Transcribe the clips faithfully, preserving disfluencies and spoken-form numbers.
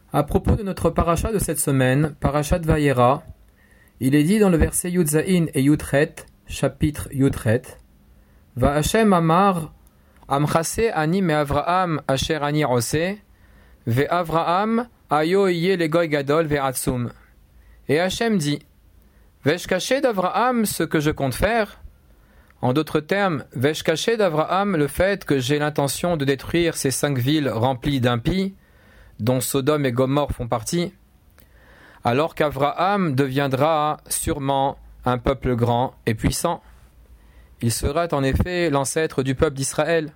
À propos de notre paracha de cette semaine, parachat Vayera, il est dit dans le verset Yudzaïn et Yudchet, chapitre Yudchet, Va Hashem Amar, Amchase ani me Avraham asher ani ose, ve Avraham ayo iye le goy gadol ve atzum. Et Hashem dit, Vais-je cacher d'Avraham ce que je compte faire? En d'autres termes, vais-je cacher d'Avraham le fait que j'ai l'intention de détruire ces cinq villes remplies d'impies, dont Sodome et Gomorrhe font partie, alors qu'Avraham deviendra sûrement un peuple grand et puissant. Il sera en effet l'ancêtre du peuple d'Israël.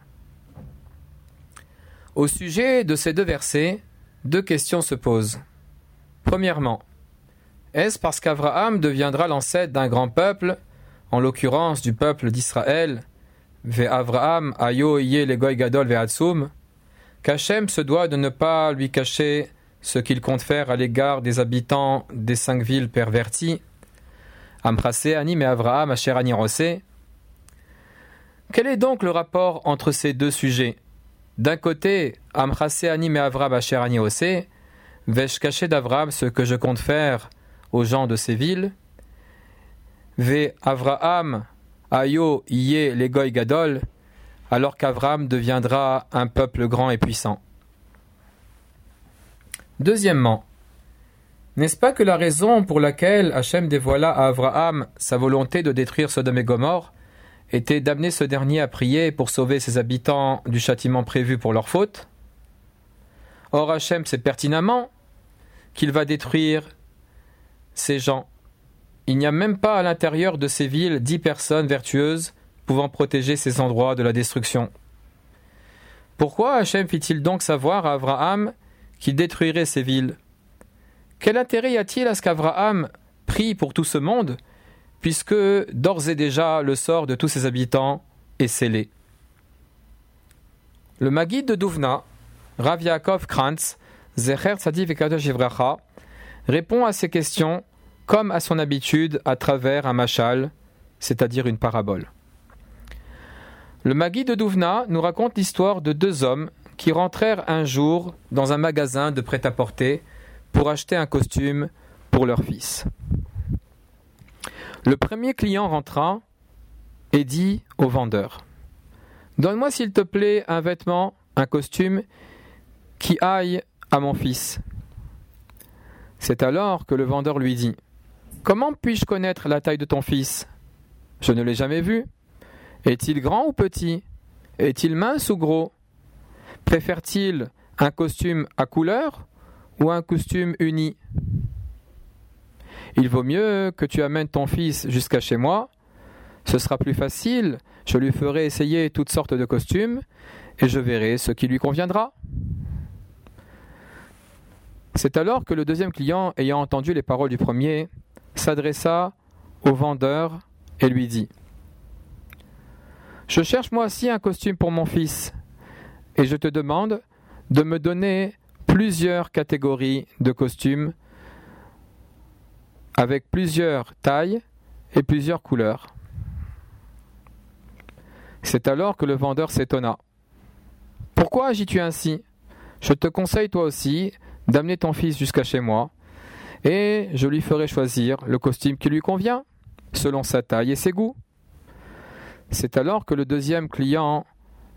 Au sujet de ces deux versets, deux questions se posent. Premièrement, est-ce parce qu'Avraham deviendra l'ancêtre d'un grand peuple, en l'occurrence du peuple d'Israël, Ve Avraham ayo iye le goy gadol ve atzum, qu'Hachem se doit de ne pas lui cacher ce qu'il compte faire à l'égard des habitants des cinq villes perverties, Amchase ani me Avraham asher ani ose. Quel est donc le rapport entre ces deux sujets? D'un côté, Amchase ani me Avraham asher ani ose, vais-je cacher d'Avraham ce que je compte faire aux gens de ces villes? Ve Avraham ayo iye le goy gadol, alors qu'Avraham deviendra un peuple grand et puissant. Deuxièmement, n'est-ce pas que la raison pour laquelle Hachem dévoila à Avraham sa volonté de détruire Sodome et Gomorrhe était d'amener ce dernier à prier pour sauver ses habitants du châtiment prévu pour leur faute? Or Hachem sait pertinemment qu'il va détruire ces gens. Il n'y a même pas à l'intérieur de ces villes dix personnes vertueuses pouvant protéger ces endroits de la destruction. Pourquoi Hachem fit-il donc savoir à Avraham qu'il détruirait ces villes? Quel intérêt y a-t-il à ce qu'Avraham prie pour tout ce monde, puisque d'ores et déjà le sort de tous ses habitants est scellé? Le Maguide de Douvna, Rav Yaakov Krantz, Zecher Tzaddik Vekadosh Livracha, répond à ces questions comme à son habitude à travers un machal, c'est-à-dire une parabole. Le Maguide de Douvna nous raconte l'histoire de deux hommes qui rentrèrent un jour dans un magasin de prêt-à-porter pour acheter un costume pour leur fils. Le premier client rentra et dit au vendeur, « Donne-moi s'il te plaît un vêtement, un costume qui aille à mon fils. » C'est alors que le vendeur lui dit, « Comment puis-je connaître la taille de ton fils? Je ne l'ai jamais vu. Est-il grand ou petit? Est-il mince ou gros? Préfère-t-il un costume à couleur ou un costume uni? Il vaut mieux que tu amènes ton fils jusqu'à chez moi. Ce sera plus facile. Je lui ferai essayer toutes sortes de costumes et je verrai ce qui lui conviendra. » C'est alors que le deuxième client, ayant entendu les paroles du premier, s'adressa au vendeur et lui dit, « Je cherche moi aussi un costume pour mon fils, et je te demande de me donner plusieurs catégories de costumes avec plusieurs tailles et plusieurs couleurs. » C'est alors que le vendeur s'étonna. « Pourquoi agis-tu ainsi? Je te conseille toi aussi d'amener ton fils jusqu'à chez moi, et je lui ferai choisir le costume qui lui convient, selon sa taille et ses goûts. » C'est alors que le deuxième client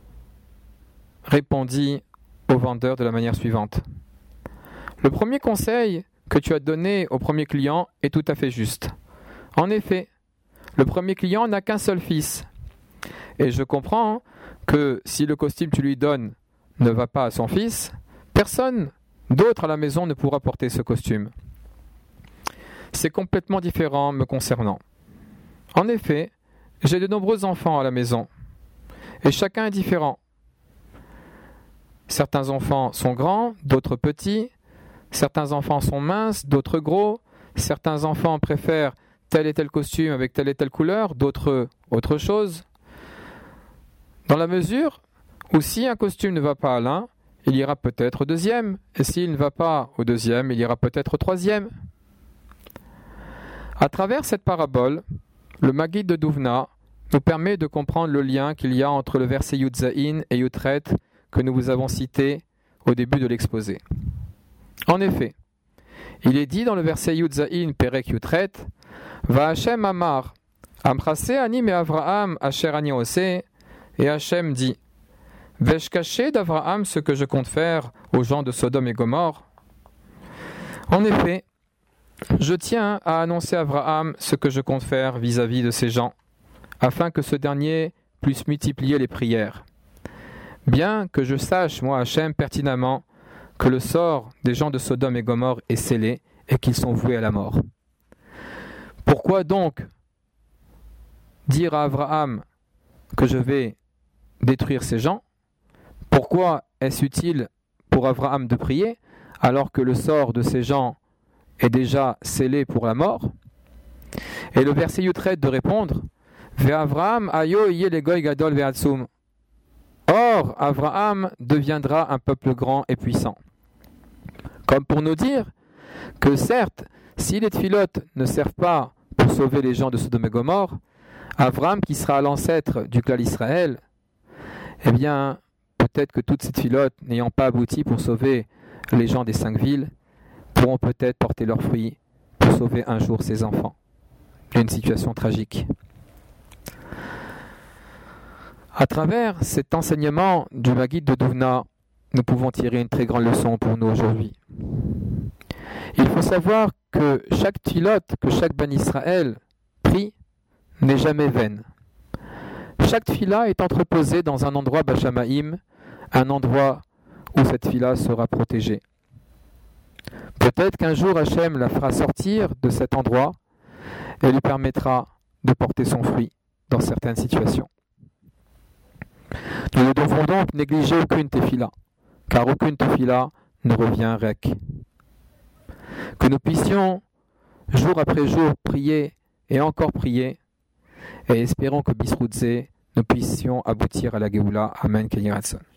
répondit au vendeur de la manière suivante. « Le premier conseil que tu as donné au premier client est tout à fait juste. En effet, le premier client n'a qu'un seul fils, et je comprends que si le costume que tu lui donnes ne va pas à son fils, personne d'autre à la maison ne pourra porter ce costume. C'est complètement différent me concernant. En effet, j'ai de nombreux enfants à la maison, et chacun est différent. Certains enfants sont grands, d'autres petits, certains enfants sont minces, d'autres gros, certains enfants préfèrent tel et tel costume avec telle et telle couleur, d'autres autre chose. Dans la mesure où si un costume ne va pas à l'un, il ira peut-être au deuxième, et s'il ne va pas au deuxième, il ira peut-être au troisième. À travers cette parabole, le Maguide de Douvna nous permet de comprendre le lien qu'il y a entre le verset Yudzaïn et Yudchet que nous vous avons cité au début de l'exposé. En effet, il est dit dans le verset Yudzaïn Perek Yutret, Va Hashem Amar, Amchase Ani me Avraham Asher Ani Ose, et Hashem dit, Vais-je cacher d'Avraham ce que je compte faire aux gens de Sodome et Gomorre? En effet, je tiens à annoncer à Avraham ce que je compte faire vis-à-vis de ces gens, afin que ce dernier puisse multiplier les prières. Bien que je sache, moi Hashem, pertinemment, que le sort des gens de Sodome et Gomorre est scellé et qu'ils sont voués à la mort. Pourquoi donc dire à Avraham que je vais détruire ces gens? Pourquoi est-ce utile pour Avraham de prier alors que le sort de ces gens est déjà scellé pour la mort? Et le verset Yutret de répondre, Ve'Avraham ayo yelegoi gadol ve'atsum. Or, Avraham deviendra un peuple grand et puissant. Comme pour nous dire que certes, si les tfilotes ne servent pas pour sauver les gens de Sodome et Gomorre, Avraham, qui sera l'ancêtre du clan d'Israël, eh bien, peut-être que toutes ces tfilotes, n'ayant pas abouti pour sauver les gens des cinq villes, pourront peut-être porter leurs fruits pour sauver un jour ses enfants. Une situation tragique. À travers cet enseignement du Maguid de Douvna, nous pouvons tirer une très grande leçon pour nous aujourd'hui. Il faut savoir que chaque tfilote, que chaque ban Israël prie, n'est jamais vaine. Chaque tfila est entreposée dans un endroit Bashamaïm, un endroit où cette tfila sera protégée. Peut-être qu'un jour Hachem la fera sortir de cet endroit et lui permettra de porter son fruit dans certaines situations. Nous ne devons donc négliger aucune tefila, car aucune tefila ne revient rek. Que nous puissions, jour après jour, prier et encore prier, et espérons que Bisroutze, nous puissions aboutir à la Géoula. Amen.